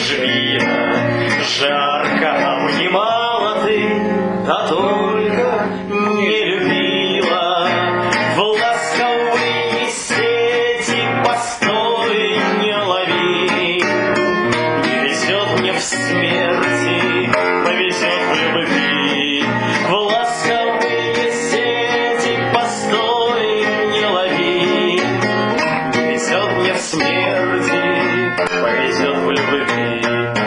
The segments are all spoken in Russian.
Ангжвина, жарко обнимала ты, да только не любила. В ласковые сети постой не лови. Не везет мне в смерти, повезет в любви. В ласковые сети постой не лови. Не везет мне в смерти, повезет в любви.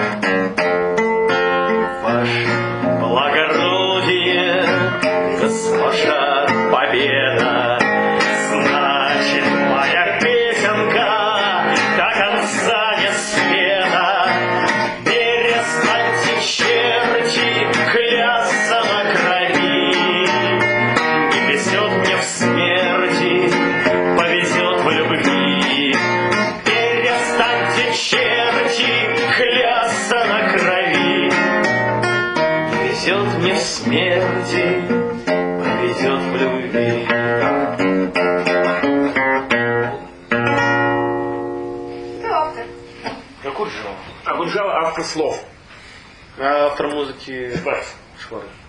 Ваше благородие, госпожа Победа, значит, моя песенка до конца не спета. Перестаньте, черти, клясться на крови. Не везет мне в смерти, повезет в любви. Перестаньте, черти, клясться на крови. Не везет мне в смерти, повезет в любви. Кто автор? Акуджава. Акуджава автор слов. А автор музыки Шварц. Шварц.